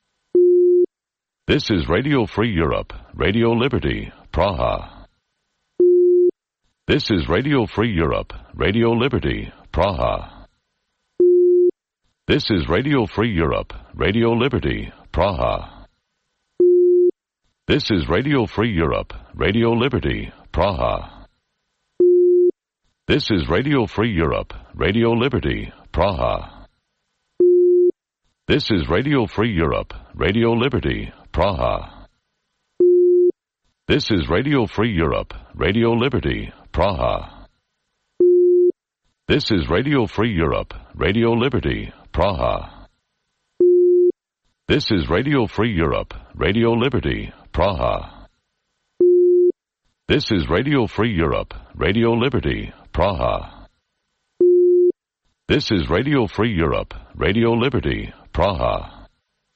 This is Radio Free Europe, Radio Liberty, Praha. This is Radio Free Europe, Radio Liberty, Praha. This is Radio Free Europe, Radio Liberty, Praha. This is Radio Free Europe, Radio Liberty, Praha. This is Radio Free Europe, Radio Liberty, Praha. This is Radio Free Europe, Radio Liberty, Praha. This is Radio Free Europe, Radio Liberty, Praha. This is Radio Free Europe, Radio Liberty, Praha. This is Radio Free Europe, Radio Liberty, Praha. This is Radio Free Europe, Radio Liberty, Praha. This is Radio Free Europe, Radio Liberty, Praha.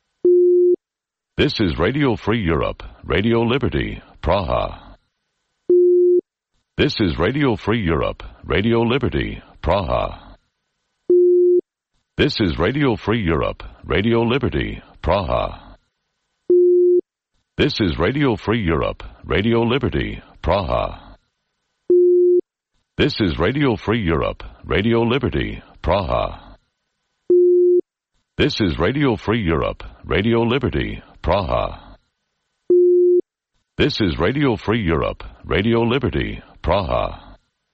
This is Radio Free Europe, Radio Liberty, Praha. This is Radio Free Europe, Radio Liberty, Praha. This is Radio Free Europe, Radio Liberty, Praha. This is Radio Free Europe, Radio Liberty, Praha. This is Radio Free Europe, Radio Liberty, Praha. This is Radio Free Europe, Radio Liberty, Praha. This is Radio Free Europe, Radio Liberty, Praha.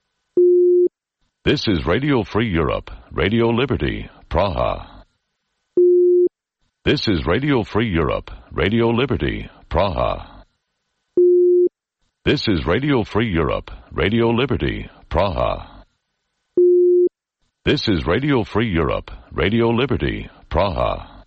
This is Radio Free Europe, Radio Liberty, Praha. This is Radio Free Europe, Radio Liberty, Praha. This is Radio Free Europe, Radio Liberty, Praha. This is Radio Free Europe, Radio Liberty, Praha.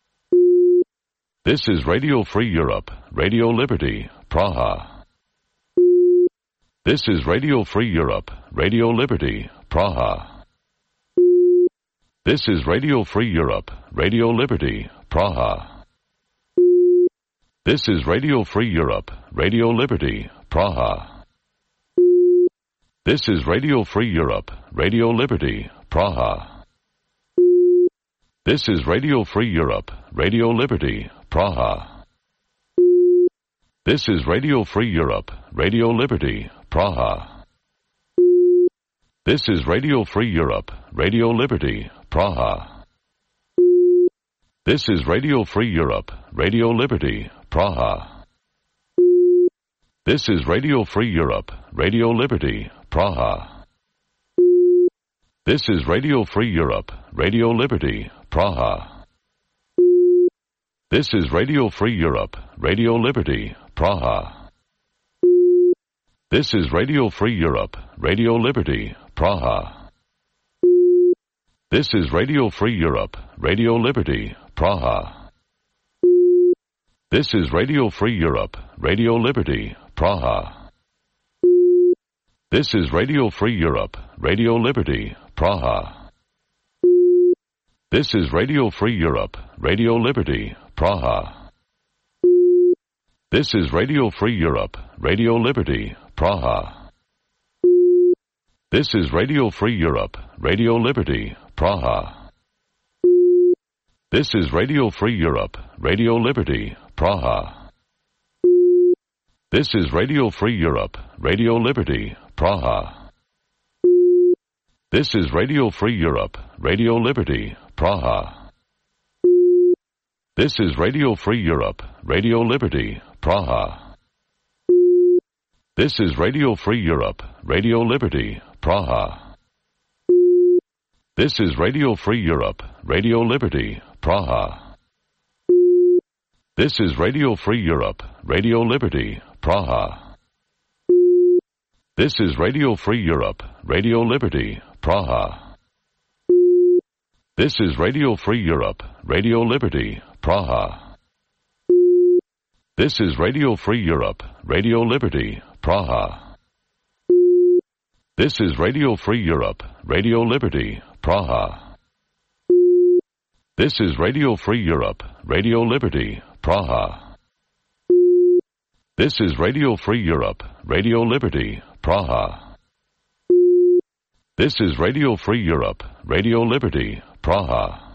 This is Radio Free Europe, Radio Liberty, Praha. This is Radio Free Europe, Radio Liberty, Praha. This is Radio Free Europe, Radio Liberty, Praha. This is Radio Free Europe, Radio Liberty, Praha. This is Radio Free Europe, Radio Liberty, Praha. This is Radio Free Europe, Radio Liberty, Praha. This is Radio Free Europe, Radio Liberty, Praha. This is Radio Free Europe, Radio Liberty, Praha. This is Radio Free Europe, Radio Liberty, Praha. This is Radio Free Europe, Radio Liberty, Praha. This is Radio Free Europe, Radio Liberty, Praha. This is Radio Free Europe, Radio Liberty, Praha. This is Radio Free Europe, Radio Liberty, Praha. This is Radio Free Europe, Radio Liberty, Praha. This is Radio Free Europe, Radio Liberty, Praha. This is Radio Free Europe, Radio Liberty, Praha. This is Radio Free Europe, Radio Liberty, Praha. This is Radio Free Europe, Radio Liberty, Praha. This is Radio Free Europe, Radio Liberty, Praha. This is Radio Free Europe, Radio Liberty, Praha. This is Radio Free Europe, Radio Liberty, Praha. This is Radio Free Europe, Radio Liberty, Praha. This is Radio Free Europe, Radio Liberty, Praha. This is Radio Free Europe, Radio Liberty, Praha. This is Radio Free Europe, Radio Liberty, Praha. This is Radio Free Europe, Radio Liberty, Praha. This is Radio Free Europe, Radio Liberty, Praha. This is Radio Free Europe, Radio Liberty, Praha. This is Radio Free Europe, Radio Liberty, Praha. This is Radio Free Europe, Radio Liberty, Praha. This is Radio Free Europe, Radio Liberty, Praha. This is Radio Free Europe, Radio Liberty, Praha. This is Radio Free Europe, Radio Liberty, Praha.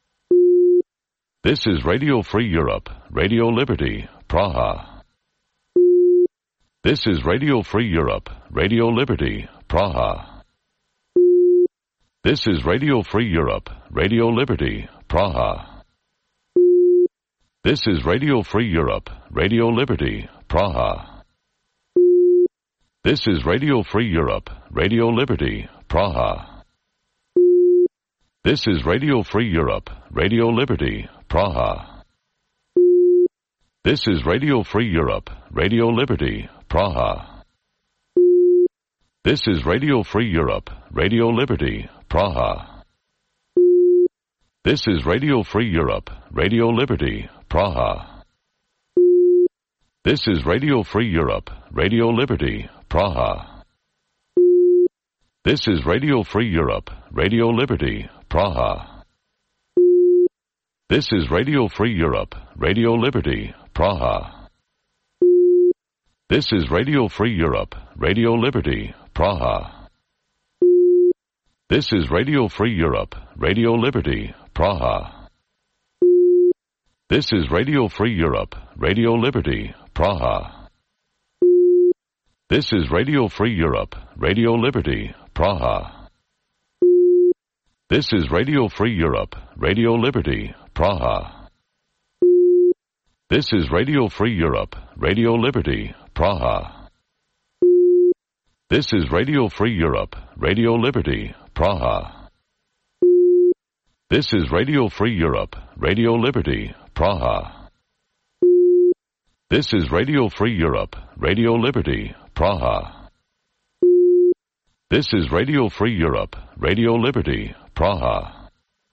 This is Radio Free Europe, Radio Liberty, Praha. This is Radio Free Europe, Radio Liberty, Praha. This is Radio Free Europe, Radio Liberty, Praha. This is Radio Free Europe, Radio Liberty, Praha. This is Radio Free Europe, Radio Liberty, Praha. This is Radio Free Europe, Radio Liberty, Praha. This is Radio Free Europe, Radio Liberty, Praha. This is Radio Free Europe, Radio Liberty, Praha. This is Radio Free Europe, Radio Liberty, Praha. This is Radio Free Europe, Radio Liberty, Praha. This is Radio Free Europe, Radio Liberty, Praha. This is Radio Free Europe, Radio Liberty, Praha. This is Radio Free Europe, Radio Liberty, Praha. This is Radio Free Europe, Radio Liberty, Praha. This is Radio Free Europe, Radio Liberty, Praha. This is Radio Free Europe, Radio Liberty, Praha. This is Radio Free Europe, Radio Liberty, Praha. This is Radio Free Europe, Radio Liberty, Praha. This is Radio Free Europe, Radio Liberty, Praha. This is Radio Free Europe, Radio Liberty, Praha. This is Radio Free Europe, Radio Liberty, Praha. This is Radio Free Europe, Radio Liberty, Praha.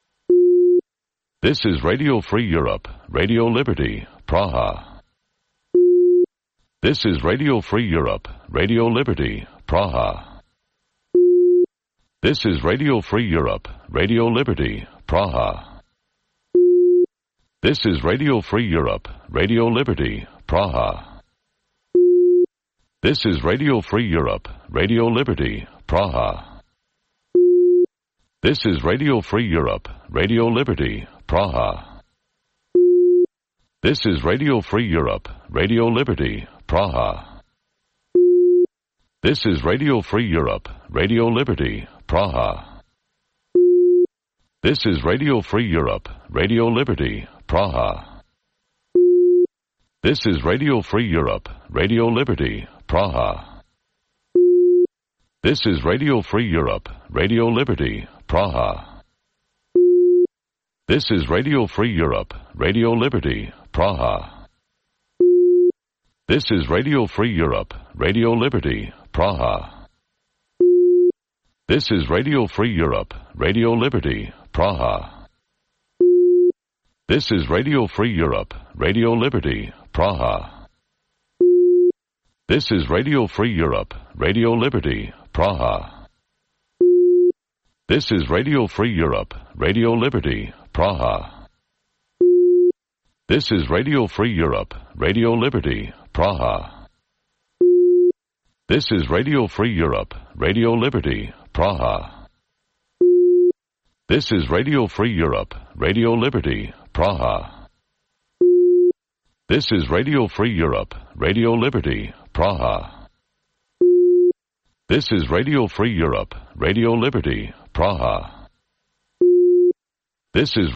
This is Radio Free Europe, Radio Liberty, Praha. This is Radio Free Europe, Radio Liberty, Praha. This is Radio Free Europe, Radio Liberty, Praha. This is Radio Free Europe, Radio Liberty, Praha. This is Radio Free Europe, Radio Liberty, Praha. This is Radio Free Europe, Radio Liberty, Praha. This is Radio Free Europe, Radio Liberty, Praha. This is Radio Free Europe, Radio Liberty, Praha. This is Radio Free Europe, Radio Liberty, Praha. This is Radio Free Europe, Radio Liberty, Praha. This is Radio Free Europe, Radio Liberty, Praha. This is Radio Free Europe, Radio Liberty, Praha. This is Radio Free Europe, Radio Liberty, Praha. This is Radio Free Europe, Radio Liberty, Praha. This is Radio Free Europe, Radio Liberty, Praha. This is Radio Free Europe, Radio Liberty, Praha. This is Radio Free Europe, Radio Liberty, Praha. This is Radio Free Europe, Radio Liberty, Praha. This is Radio Free Europe, Radio Liberty, Praha. This is Radio Free Europe, Radio Liberty, Praha. This is Radio Free Europe, Radio Liberty, Praha. This is Radio Free Europe, Radio Liberty, Praha. This is